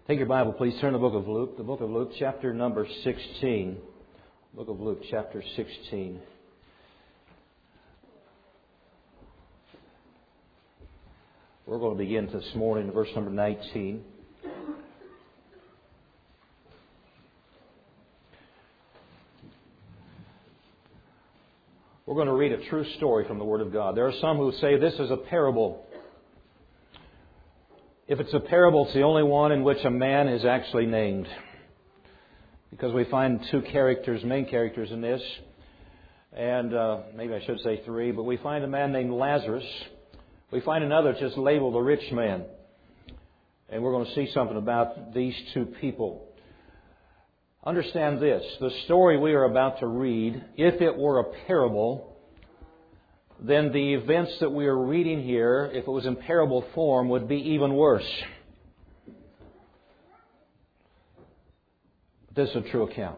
Take your Bible, please. Turn to the book of Luke. The book of Luke, chapter number 16. Book of Luke, chapter 16. We're going to begin this morning in verse number 19. We're going to read a true story from the Word of God. There are some who say this is a parable. If it's a parable, it's the only one in which a man is actually named. Because we find two characters, main characters in this. And maybe I should say three. But we find a man named Lazarus. We find another just labeled a rich man. And we're going to see something about these two people. Understand this. The story we are about to read, if it were a parable, then the events that we are reading here, if it was in parable form, would be even worse. This is a true account.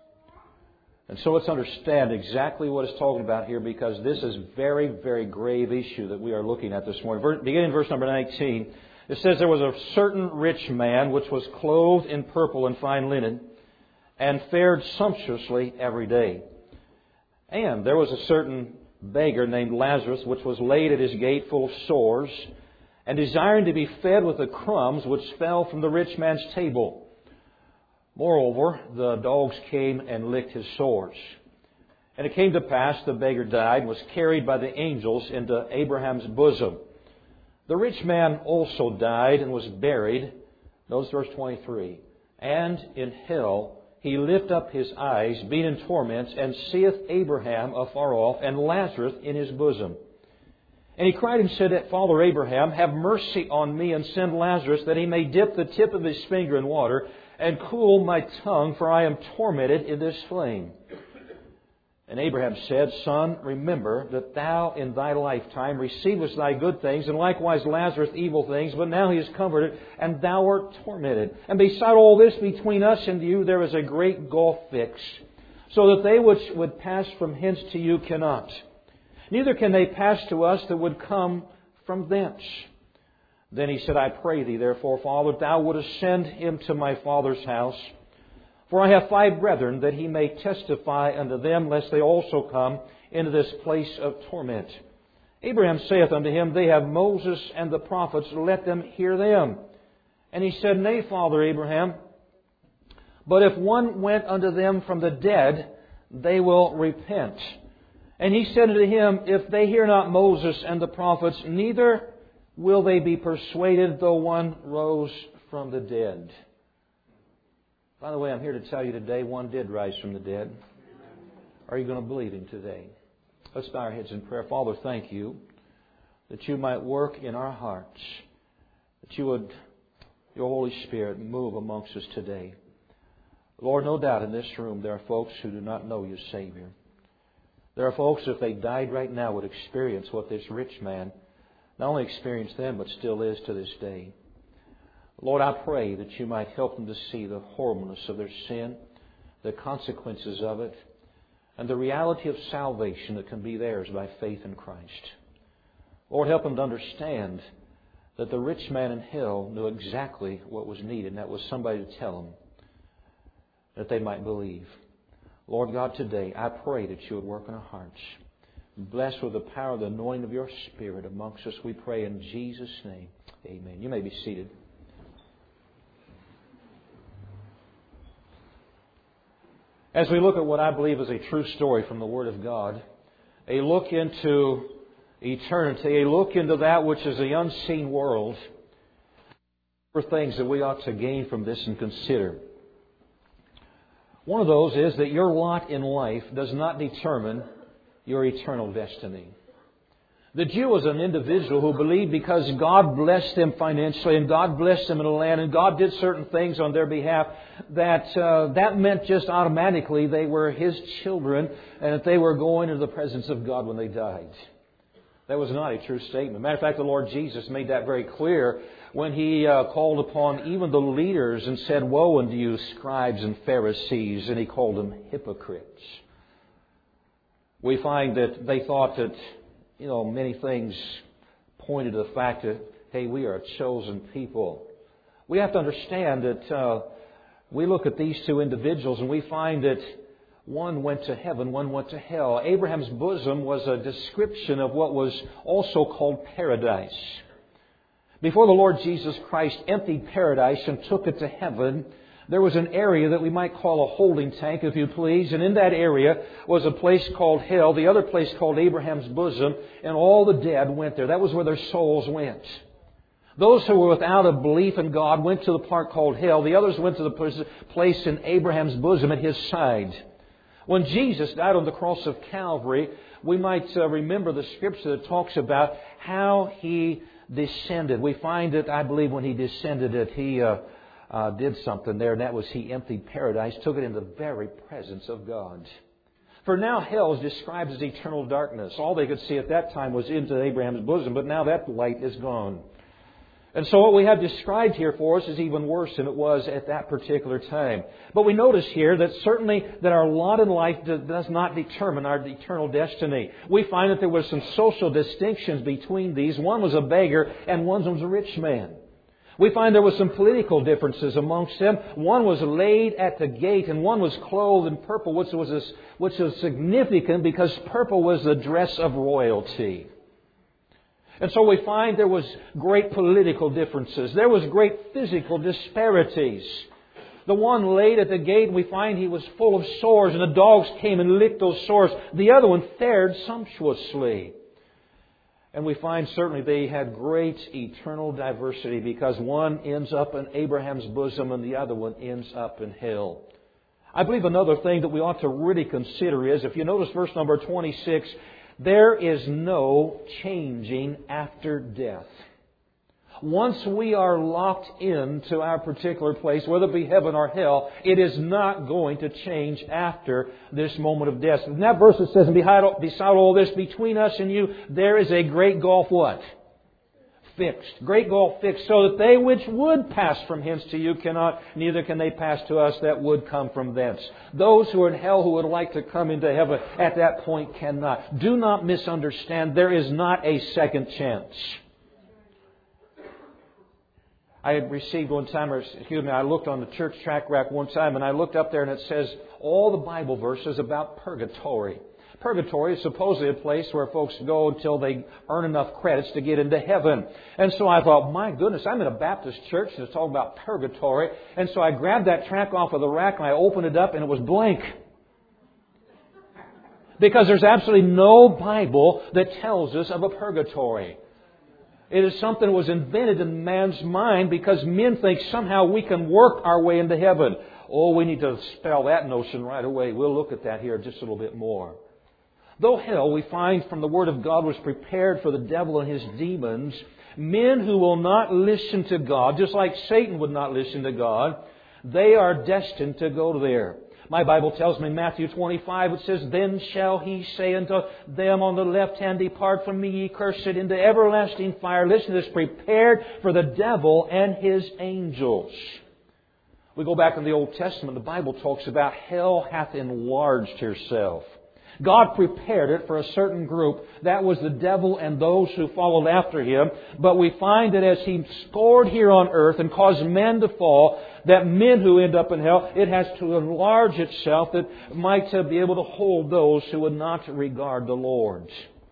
And so let's understand exactly what it's talking about here, because this is a very, very grave issue that we are looking at this morning. Beginning in verse number 19, it says, "There was a certain rich man which was clothed in purple and fine linen, and fared sumptuously every day. And there was a certain beggar named Lazarus, which was laid at his gate full of sores, and desiring to be fed with the crumbs which fell from the rich man's table. Moreover, the dogs came and licked his sores. And it came to pass, the beggar died, and was carried by the angels into Abraham's bosom. The rich man also died and was buried." Notice verse 23. "And in hell he lift up his eyes, being in torments, and seeth Abraham afar off, and Lazarus in his bosom. And he cried and said, Father Abraham, have mercy on me, and send Lazarus, that he may dip the tip of his finger in water, and cool my tongue, for I am tormented in this flame. And Abraham said, Son, remember that thou in thy lifetime receivest thy good things, and likewise Lazarus evil things, but now he is comforted, and thou art tormented. And beside all this, between us and you, there is a great gulf fixed, so that they which would pass from hence to you cannot. Neither can they pass to us that would come from thence. Then he said, I pray thee, therefore, Father, that thou wouldest send him to my father's house. For I have 5 brethren, that he may testify unto them, lest they also come into this place of torment. Abraham saith unto him, They have Moses and the prophets, let them hear them. And he said, Nay, Father Abraham, but if one went unto them from the dead, they will repent. And he said unto him, If they hear not Moses and the prophets, neither will they be persuaded, though one rose from the dead." By the way, I'm here to tell you today, one did rise from the dead. Are you going to believe Him today? Let's bow our heads in prayer. Father, thank You that You might work in our hearts, that You would, Your Holy Spirit, move amongst us today. Lord, no doubt in this room there are folks who do not know You as Savior. There are folks, if they died right now, would experience what this rich man not only experienced then, but still is to this day. Lord, I pray that You might help them to see the horribleness of their sin, the consequences of it, and the reality of salvation that can be theirs by faith in Christ. Lord, help them to understand that the rich man in hell knew exactly what was needed, and that was somebody to tell them that they might believe. Lord God, today I pray that You would work in our hearts. Bless with the power of the anointing of Your Spirit amongst us, we pray in Jesus' name. Amen. You may be seated. As we look at what I believe is a true story from the Word of God, a look into eternity, a look into that which is the unseen world, for things that we ought to gain from this and consider. One of those is that your lot in life does not determine your eternal destiny. The Jew was an individual who believed because God blessed them financially and God blessed them in the land and God did certain things on their behalf that meant just automatically they were His children and that they were going into the presence of God when they died. That was not a true statement. Matter of fact, the Lord Jesus made that very clear when He called upon even the leaders and said, Woe unto you, scribes and Pharisees, and He called them hypocrites. We find that they thought that many things pointed to the fact that, hey, we are a chosen people. We have to understand that we look at these two individuals and we find that one went to heaven, one went to hell. Abraham's bosom was a description of what was also called paradise. Before the Lord Jesus Christ emptied paradise and took it to heaven, there was an area that we might call a holding tank, if you please. And in that area was a place called hell, the other place called Abraham's bosom, and all the dead went there. That was where their souls went. Those who were without a belief in God went to the part called hell. The others went to the place in Abraham's bosom at his side. When Jesus died on the cross of Calvary, we might remember the scripture that talks about how He descended. We find that, I believe, when He descended that He did something there, and that was He emptied paradise, took it in the very presence of God. For now, hell is described as eternal darkness. All they could see at that time was into Abraham's bosom, but now that light is gone. And so what we have described here for us is even worse than it was at that particular time. But we notice here that certainly that our lot in life does not determine our eternal destiny. We find that there were some social distinctions between these. One was a beggar and one was a rich man. We find there were some political differences amongst them. One was laid at the gate and one was clothed in purple, which was significant because purple was the dress of royalty. And so we find there was great political differences. There was great physical disparities. The one laid at the gate, we find he was full of sores, and the dogs came and licked those sores. The other one fared sumptuously. And we find certainly they had great eternal diversity because one ends up in Abraham's bosom and the other one ends up in hell. I believe another thing that we ought to really consider is, if you notice verse number 26, there is no changing after death. Once we are locked into our particular place, whether it be heaven or hell, it is not going to change after this moment of death. In that verse it says, and beside all this, between us and you, there is a great gulf what? Fixed. Great gulf fixed, so that they which would pass from hence to you cannot, neither can they pass to us that would come from thence. Those who are in hell who would like to come into heaven at that point cannot. Do not misunderstand. There is not a second chance. I had received one time, I looked on the church tract rack one time and I looked up there and it says all the Bible verses about purgatory. Purgatory is supposedly a place where folks go until they earn enough credits to get into heaven. And so I thought, my goodness, I'm in a Baptist church and it's talking about purgatory. And so I grabbed that tract off of the rack and I opened it up and it was blank. Because there's absolutely no Bible that tells us of a purgatory. It is something that was invented in man's mind because men think somehow we can work our way into heaven. Oh, we need to spell that notion right away. We'll look at that here just a little bit more. Though hell, we find from the Word of God, was prepared for the devil and his demons, men who will not listen to God, just like Satan would not listen to God, they are destined to go there. My Bible tells me in Matthew 25, it says, Then shall he say unto them on the left hand, Depart from me, ye cursed, into everlasting fire. Listen to this, prepared for the devil and his angels. We go back in the Old Testament, the Bible talks about hell hath enlarged herself. God prepared it for a certain group. That was the devil and those who followed after him. But we find that as he scored here on earth and caused men to fall, that men who end up in hell, it has to enlarge itself that might be able to hold those who would not regard the Lord.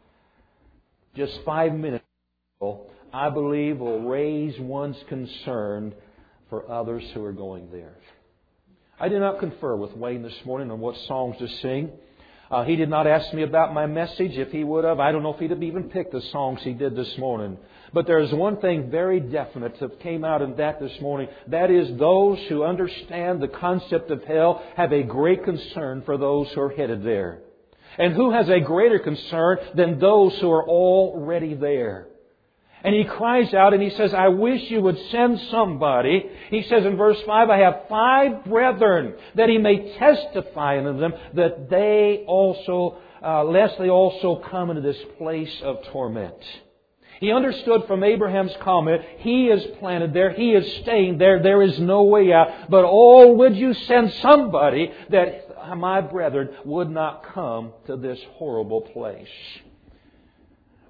Just 5 minutes, I believe, will raise one's concern for others who are going there. I did not confer with Wayne this morning on what songs to sing. He did not ask me about my message. If he would have, I don't know if he'd have even picked the songs he did this morning. But there is one thing very definite that came out in that this morning. That is, those who understand the concept of hell have a great concern for those who are headed there. And who has a greater concern than those who are already there? And he cries out and he says, I wish you would send somebody. He says in verse 5, I have 5 brethren, that he may testify unto them that they also, lest they also come into this place of torment. He understood from Abraham's comment, he is planted there, he is staying there, there is no way out. But oh, would you send somebody that my brethren would not come to this horrible place?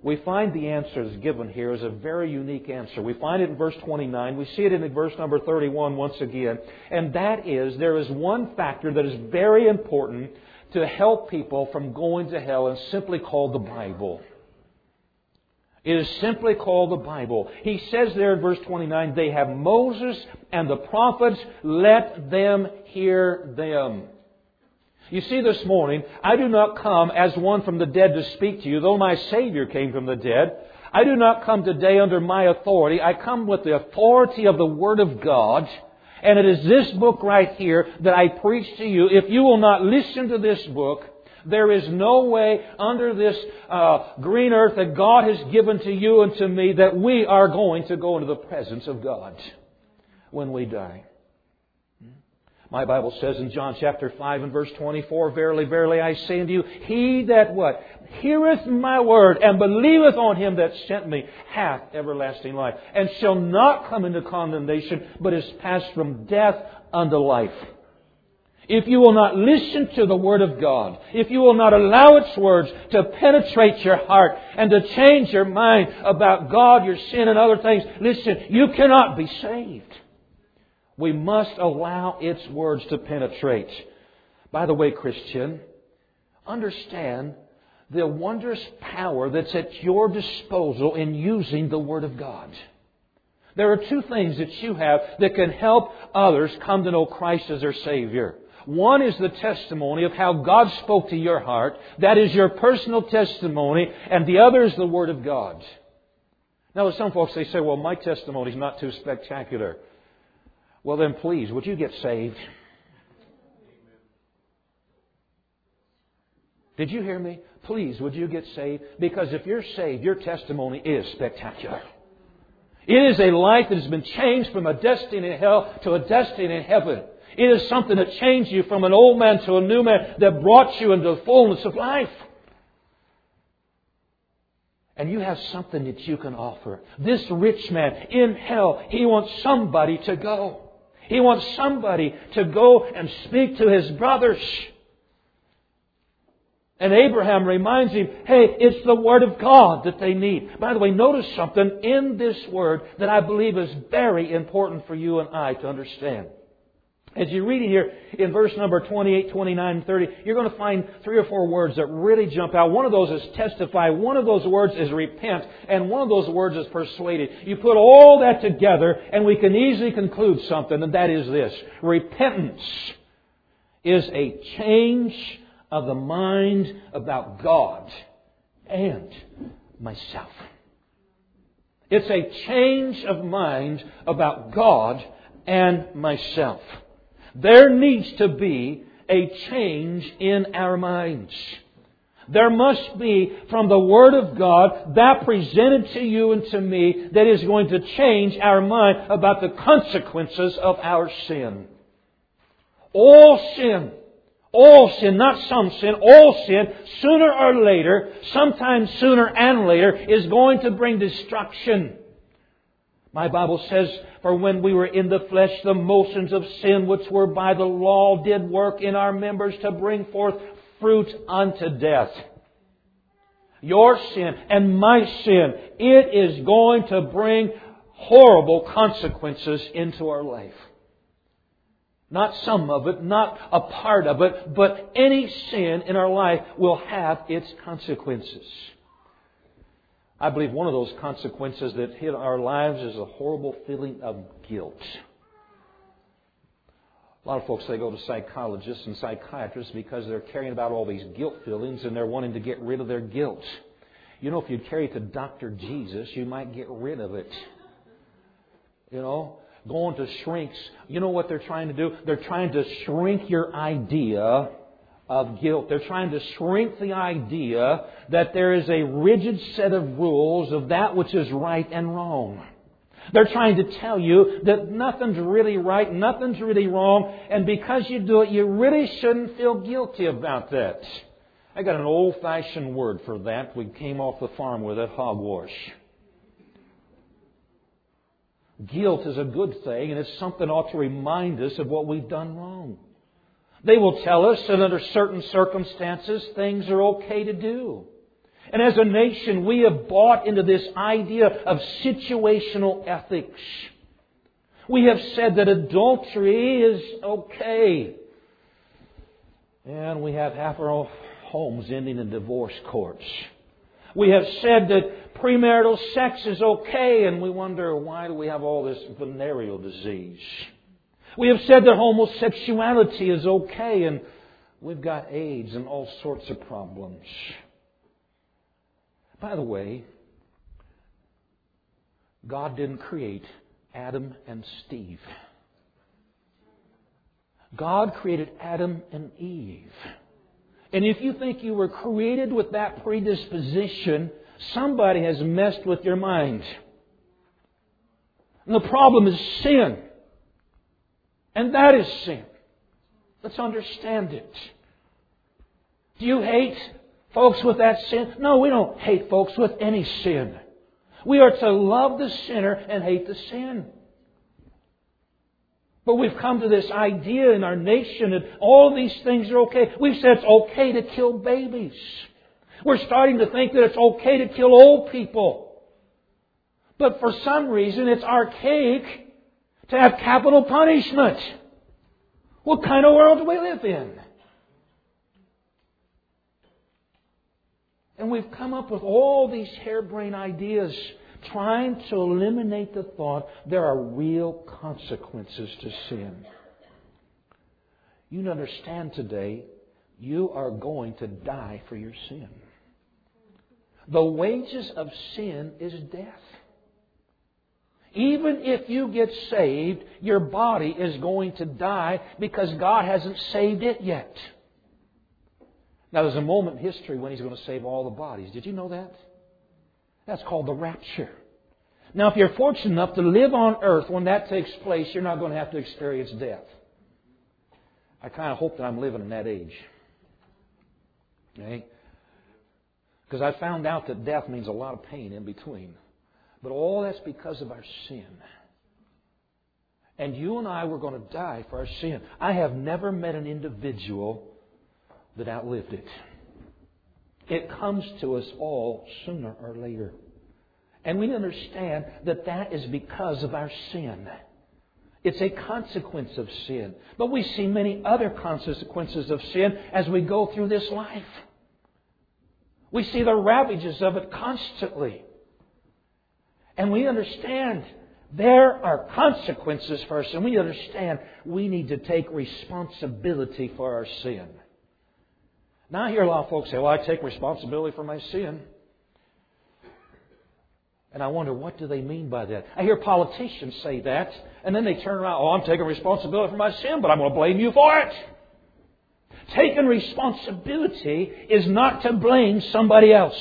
we find the answer that's given here is a very unique answer. We find it in verse 29. We see it in verse number 31 once again. And that is, there is one factor that is very important to help people from going to hell, and simply called the Bible. It is simply called the Bible. He says there in verse 29, they have Moses and the prophets, let them hear them. You see, this morning, I do not come as one from the dead to speak to you, though my Savior came from the dead. I do not come today under my authority. I come with the authority of the Word of God. And it is this book right here that I preach to you. If you will not listen to this book, there is no way under this green earth that God has given to you and to me that we are going to go into the presence of God when we die. My Bible says in John chapter 5 and verse 24, verily, verily, I say unto you, he that what? Heareth my word and believeth on him that sent me hath everlasting life, and shall not come into condemnation, but is passed from death unto life. If you will not listen to the Word of God, if you will not allow its words to penetrate your heart and to change your mind about God, your sin, and other things, listen, you cannot be saved. We must allow its words to penetrate. By the way, Christian, understand the wondrous power that's at your disposal in using the Word of God. There are two things that you have that can help others come to know Christ as their Savior. One is the testimony of how God spoke to your heart. That is your personal testimony. And the other is the Word of God. Now, some folks, they say, well, my testimony is not too spectacular. Well, then please, would you get saved? Did you hear me? Please, would you get saved? Because if you're saved, your testimony is spectacular. It is a life that has been changed from a destiny in hell to a destiny in heaven. It is something that changed you from an old man to a new man, that brought you into the fullness of life. And you have something that you can offer. This rich man in hell, he wants somebody to go. He wants somebody to go and speak to his brothers. And Abraham reminds him, hey, it's the Word of God that they need. By the way, notice something in this Word that I believe is very important for you and I to understand. As you read it here in verse number 28, 29, and 30, you're going to find 3 or 4 words that really jump out. One of those is testify. One of those words is repent. And one of those words is persuaded. You put all that together and we can easily conclude something, and that is this. Repentance is a change of the mind about God and myself. It's a change of mind about God and myself. There needs to be a change in our minds. There must be, from the Word of God, that presented to you and to me, that is going to change our mind about the consequences of our sin. All sin, not some sin, all sin, sooner or later, sometimes sooner and later, is going to bring destruction. My Bible says, for when we were in the flesh, the motions of sin which were by the law did work in our members to bring forth fruit unto death. Your sin and my sin, it is going to bring horrible consequences into our life. Not some of it, not a part of it, but any sin in our life will have its consequences. I believe one of those consequences that hit our lives is a horrible feeling of guilt. A lot of folks, they go to psychologists and psychiatrists because they're carrying about all these guilt feelings and they're wanting to get rid of their guilt. You know, if you carry it to Dr. Jesus, you might get rid of it. You know, going to shrinks. You know what they're trying to do? They're trying to shrink your idea of guilt. They're trying to shrink the idea that there is a rigid set of rules of that which is right and wrong. They're trying to tell you that nothing's really right, nothing's really wrong, and because you do it, you really shouldn't feel guilty about that. I got an old-fashioned word for that. We came off the farm with it, hogwash. Guilt is a good thing, and it's something that ought to remind us of what we've done wrong. They will tell us that under certain circumstances, things are okay to do. And as a nation, we have bought into this idea of situational ethics. We have said that adultery is okay. And we have half our homes ending in divorce courts. We have said that premarital sex is okay, and we wonder, why do we have all this venereal disease? We have said that homosexuality is okay, and we've got AIDS and all sorts of problems. By the way, God didn't create Adam and Steve. God created Adam and Eve. And if you think you were created with that predisposition, somebody has messed with your mind. And the problem is sin. And that is sin. Let's understand it. Do you hate folks with that sin? No, we don't hate folks with any sin. We are to love the sinner and hate the sin. But we've come to this idea in our nation that all these things are okay. We've said it's okay to kill babies. We're starting to think that it's okay to kill old people. But for some reason it's archaic to have capital punishment. What kind of world do we live in? And we've come up with all these harebrained ideas trying to eliminate the thought there are real consequences to sin. You need to understand today, you are going to die for your sin. The wages of sin is death. Even if you get saved, your body is going to die because God hasn't saved it yet. Now there's a moment in history when He's going to save all the bodies. Did you know that? That's called the rapture. Now, if you're fortunate enough to live on earth when that takes place, you're not going to have to experience death. I kind of hope that I'm living in that age. Okay? Because I found out that death means a lot of pain in between. But all that's because of our sin. And you and I were going to die for our sin. I have never met an individual that outlived it. It comes to us all sooner or later. And we understand that that is because of our sin. It's a consequence of sin. But we see many other consequences of sin as we go through this life. We see the ravages of it constantly. And we understand there are consequences for our sin. We understand we need to take responsibility for our sin. Now I hear a lot of folks say, well, I take responsibility for my sin. And I wonder, what do they mean by that? I hear politicians say that, and then they turn around, oh, I'm taking responsibility for my sin, but I'm going to blame you for it. Taking responsibility is not to blame somebody else.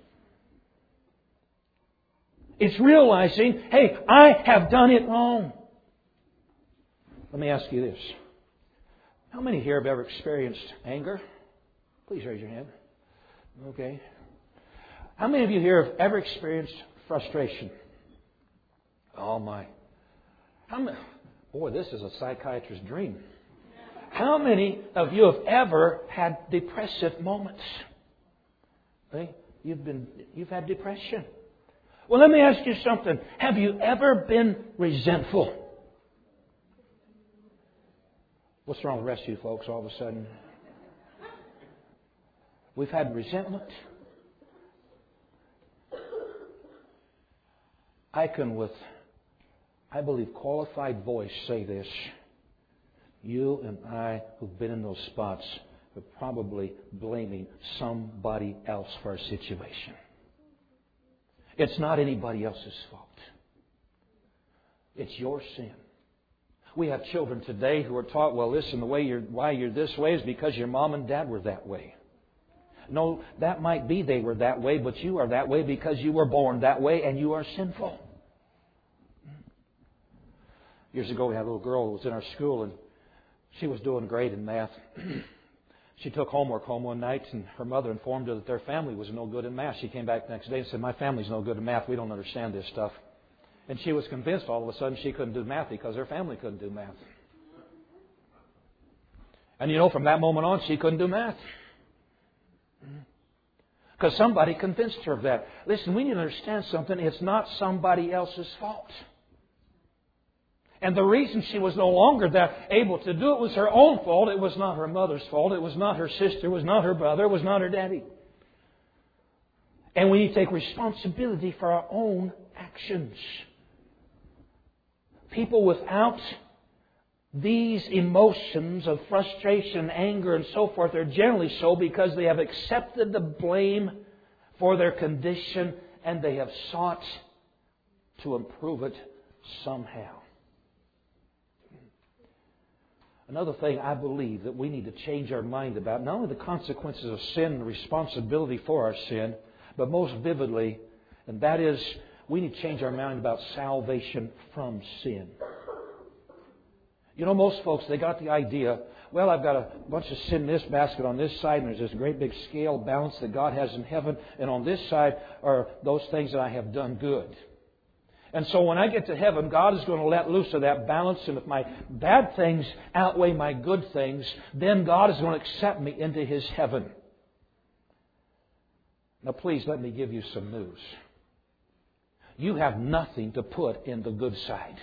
It's realizing, hey, I have done it wrong. Let me ask you this. How many here have ever experienced anger? Please raise your hand. Okay. How many of you here have ever experienced frustration? Oh my. Boy, this is a psychiatrist's dream. How many of you have ever had depressive moments? Okay? You've had depression. Well, let me ask you something. Have you ever been resentful? What's wrong with the rest of you folks all of a sudden? We've had resentment. I can, with, I believe, qualified voice say this. You and I who've been in those spots are probably blaming somebody else for our situation. It's not anybody else's fault. It's your sin. We have children today who are taught, well, listen, why you're this way is because your mom and dad were that way. No, that might be they were that way, but you are that way because you were born that way and you are sinful. Years ago, we had a little girl who was in our school and she was doing great in math. She took homework home one night and her mother informed her that their family was no good in math. She came back the next day and said, my family's no good in math. We don't understand this stuff. And she was convinced all of a sudden she couldn't do math because her family couldn't do math. And from that moment on, she couldn't do math. Because somebody convinced her of that. Listen, we need to understand something. It's not somebody else's fault. And the reason she was no longer able to do it was her own fault. It was not her mother's fault. It was not her sister. It was not her brother. It was not her daddy. And we need to take responsibility for our own actions. People without these emotions of frustration, anger, and so forth are generally so because they have accepted the blame for their condition and they have sought to improve it somehow. Another thing I believe that we need to change our mind about, not only the consequences of sin and responsibility for our sin, but most vividly, and that is, we need to change our mind about salvation from sin. You know, most folks, they got the idea, well, I've got a bunch of sin in this basket on this side, and there's this great big scale balance that God has in heaven, and on this side are those things that I have done good. And so when I get to heaven, God is going to let loose of that balance, and if my bad things outweigh my good things, then God is going to accept me into His heaven. Now please let me give you some news. You have nothing to put in the good side.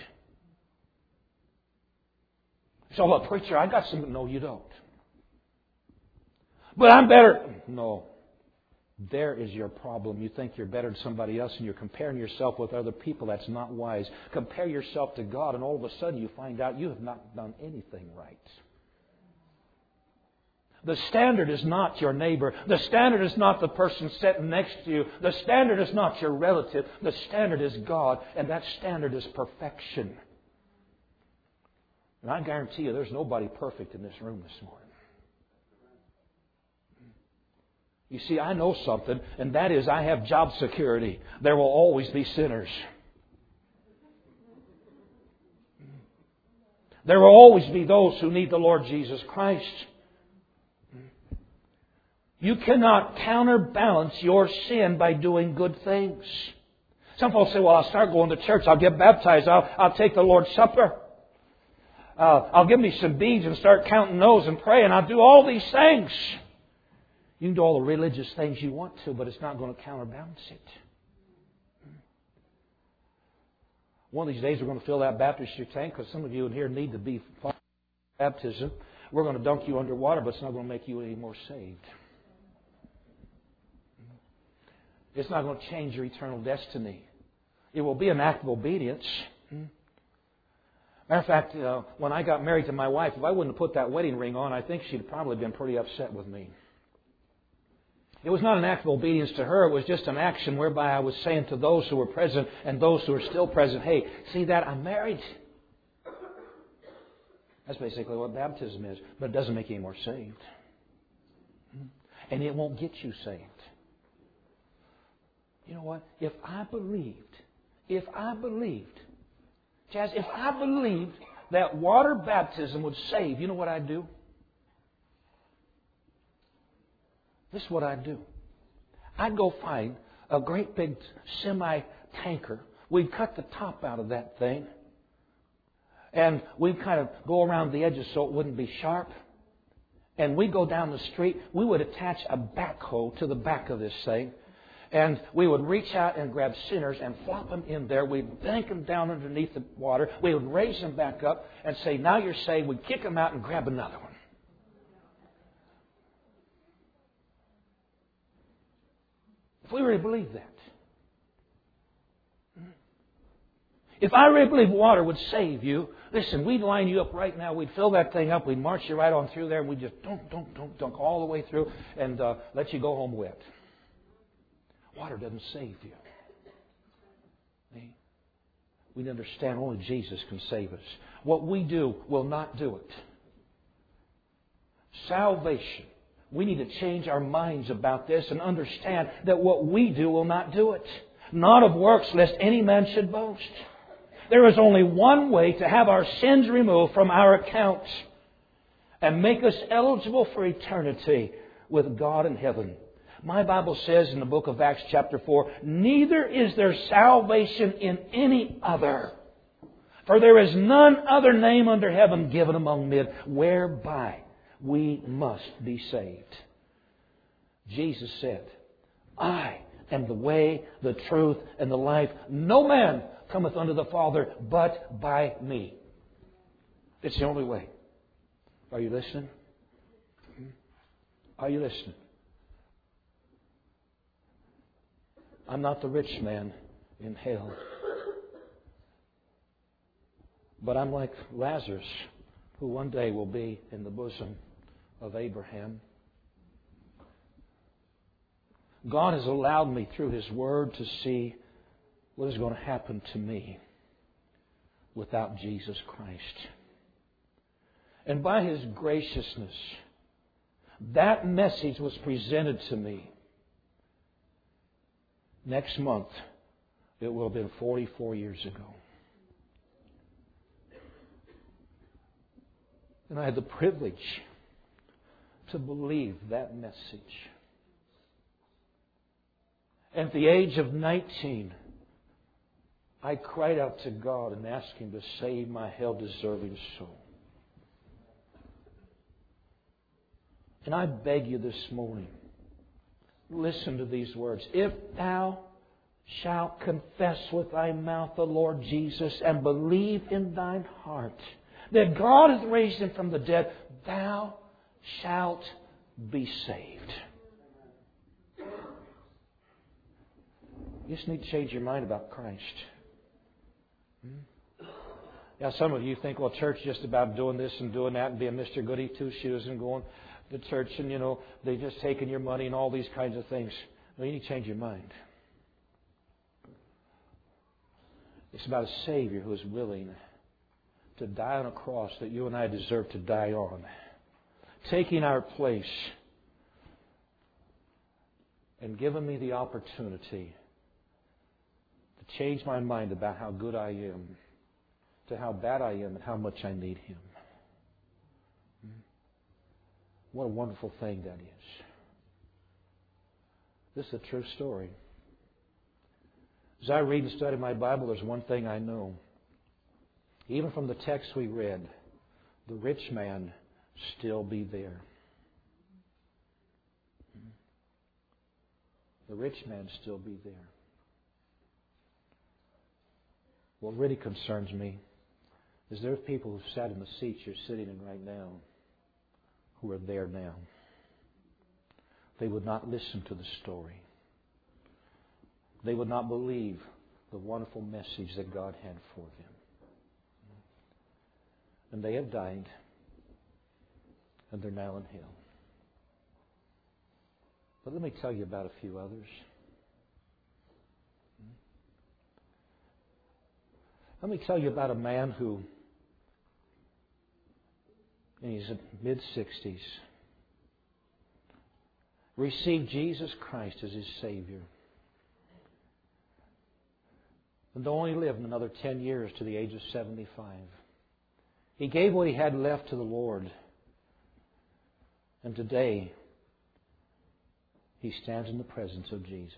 So, well, preacher, I got some. No, you don't. But I'm better. No. There is your problem. You think you're better than somebody else and you're comparing yourself with other people. That's not wise. Compare yourself to God and all of a sudden you find out you have not done anything right. The standard is not your neighbor. The standard is not the person sitting next to you. The standard is not your relative. The standard is God, and that standard is perfection. And I guarantee you there's nobody perfect in this room this morning. You see, I know something, and that is I have job security. There will always be sinners. There will always be those who need the Lord Jesus Christ. You cannot counterbalance your sin by doing good things. Some folks say, well, I'll start going to church. I'll get baptized. I'll take the Lord's Supper. I'll give me some beads and start counting those and praying. I'll do all these things. You can do all the religious things you want to, but it's not going to counterbalance it. One of these days we're going to fill that baptistry tank because some of you in here need to be baptism. We're going to dunk you underwater, but it's not going to make you any more saved. It's not going to change your eternal destiny. It will be an act of obedience. Matter of fact, when I got married to my wife, if I wouldn't have put that wedding ring on, I think she'd have probably been pretty upset with me. It was not an act of obedience to her. It was just an action whereby I was saying to those who were present and those who are still present, hey, see that? I'm married. That's basically what baptism is. But it doesn't make you any more saved. And it won't get you saved. You know what? If I believed that water baptism would save, you know what I'd do? This is what I'd do. I'd go find a great big semi-tanker. We'd cut the top out of that thing. And we'd kind of go around the edges so it wouldn't be sharp. And we'd go down the street. We would attach a backhoe to the back of this thing. And we would reach out and grab sinners and flop them in there. We'd bank them down underneath the water. We would raise them back up and say, now you're saved. We'd kick them out and grab another one. If we really believe that. If I really believe water would save you, listen, we'd line you up right now. We'd fill that thing up. We'd march you right on through there. And we'd just dunk all the way through and let you go home wet. Water doesn't save you. We understand only Jesus can save us. What we do will not do it. Salvation. We need to change our minds about this and understand that what we do will not do it. Not of works, lest any man should boast. There is only one way to have our sins removed from our account and make us eligible for eternity with God in heaven. My Bible says in the book of Acts chapter 4, neither is there salvation in any other. For there is none other name under heaven given among men whereby we must be saved. Jesus said, I am the way, the truth, and the life. No man cometh unto the Father but by me. It's the only way. Are you listening? Are you listening? I'm not the rich man in hell. But I'm like Lazarus, who one day will be in the bosom of Abraham. God has allowed me through His Word to see what is going to happen to me without Jesus Christ. And by His graciousness, that message was presented to me. Next month, it will have been 44 years ago. And I had the privilege to believe that message. At the age of 19, I cried out to God and asked Him to save my hell-deserving soul. And I beg you this morning, listen to these words. If thou shalt confess with thy mouth the Lord Jesus and believe in thine heart that God hath raised Him from the dead, thou shalt be saved. You just need to change your mind about Christ. Now, some of you think, well, church is just about doing this and doing that and being Mr. Goody Two-Shoes and going to church and, they're just taking your money and all these kinds of things. No, you need to change your mind. It's about a Savior who is willing to die on a cross that you and I deserve to die on. Taking our place and giving me the opportunity to change my mind about how good I am to how bad I am and how much I need Him. What a wonderful thing that is. This is a true story. As I read and study my Bible, there's one thing I know. Even from the text we read, the rich man still be there. The rich man still be there. What really concerns me is there are people who sat in the seats you're sitting in right now who are there now. They would not listen to the story. They would not believe the wonderful message that God had for them. And they have died, and they're now in hell. But let me tell you about a few others. Let me tell you about a man who, in his mid-60s, received Jesus Christ as his Savior. And only lived another 10 years to the age of 75. He gave what he had left to the Lord. And today, he stands in the presence of Jesus.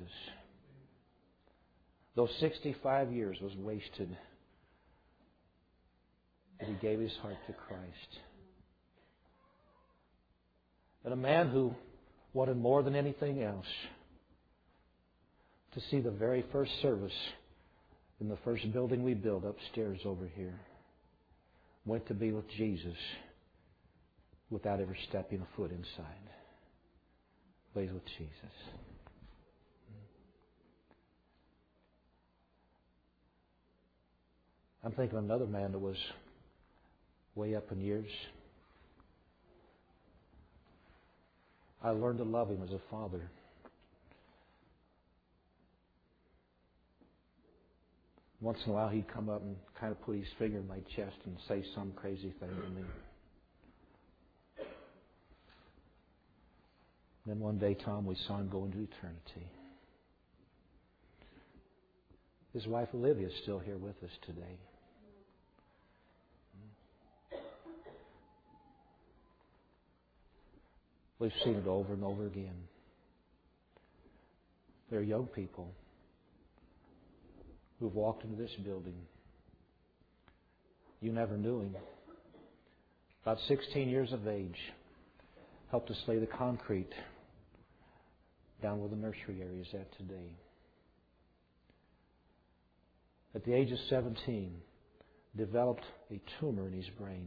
Those 65 years was wasted. And he gave his heart to Christ. And a man who wanted more than anything else to see the very first service in the first building we built upstairs over here, went to be with Jesus without ever stepping a foot inside. Lays with Jesus. I'm thinking of another man that was way up in years. I learned to love him as a father. Once in a while he'd come up and kind of put his finger in my chest and say some crazy thing to me. Then one day, Tom, we saw him go into eternity. His wife Olivia is still here with us today. We've seen it over and over again. There are young people who've walked into this building. You never knew him. About 16 years of age, helped us lay the concrete down where the nursery area is at today. At the age of 17, developed a tumor in his brain.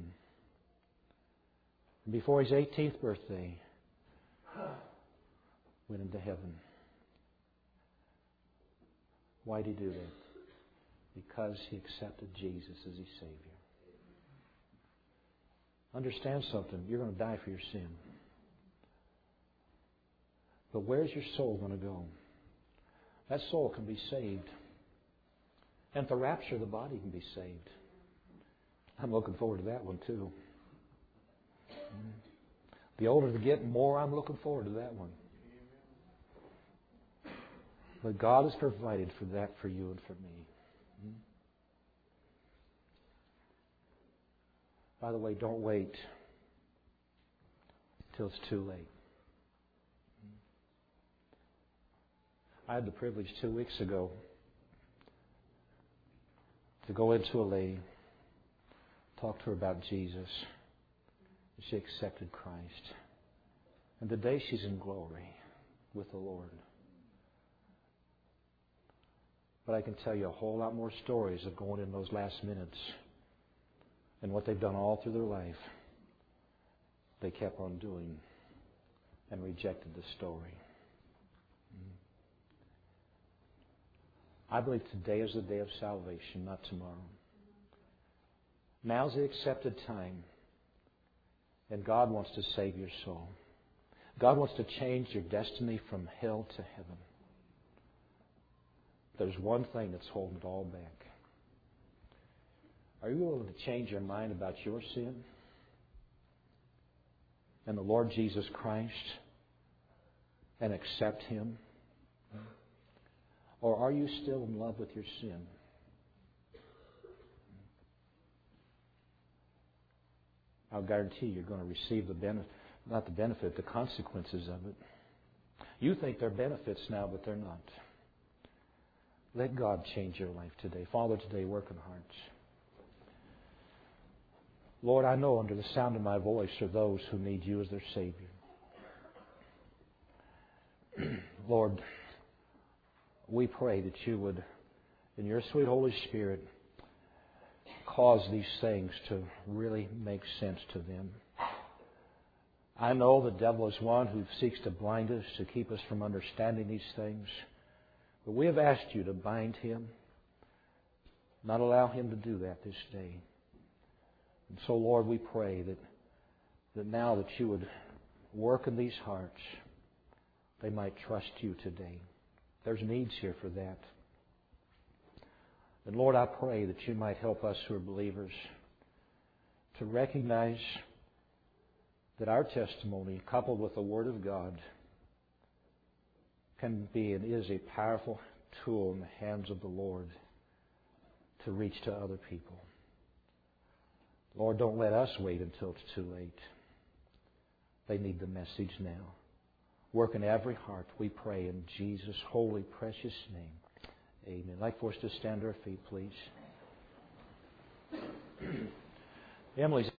And before his 18th birthday, went into heaven. Why did he do that? Because he accepted Jesus as his Savior. Understand something. You're going to die for your sin. But where's your soul going to go? That soul can be saved. And at the rapture, the body can be saved. I'm looking forward to that one too. The older they get, the more I'm looking forward to that one. But God has provided for that for you and for me. By the way, don't wait till it's too late. I had the privilege 2 weeks ago to go into a lady, talk to her about Jesus. She accepted Christ. And today she's in glory with the Lord. But I can tell you a whole lot more stories of going in those last minutes and what they've done all through their life. They kept on doing and rejected the story. I believe today is the day of salvation, not tomorrow. Now's the accepted time. And God wants to save your soul. God wants to change your destiny from hell to heaven. There's one thing that's holding it all back. Are you willing to change your mind about your sin and the Lord Jesus Christ and accept Him? Or are you still in love with your sin? I'll guarantee you're going to receive the the consequences of it. You think they're benefits now, but they're not. Let God change your life today. Father, today work in hearts. Lord, I know under the sound of my voice are those who need You as their Savior. Lord, we pray that You would, in Your sweet Holy Spirit, cause these things to really make sense to them. I know the devil is one who seeks to blind us, to keep us from understanding these things. But we have asked You to bind him, not allow him to do that this day. And so, Lord, we pray that now that You would work in these hearts, they might trust You today. There's needs here for that. And Lord, I pray that You might help us who are believers to recognize that our testimony, coupled with the Word of God, can be and is a powerful tool in the hands of the Lord to reach to other people. Lord, don't let us wait until it's too late. They need the message now. Work in every heart, we pray in Jesus' holy, precious name. Amen. I'd like for us to stand to our feet, please. Emily's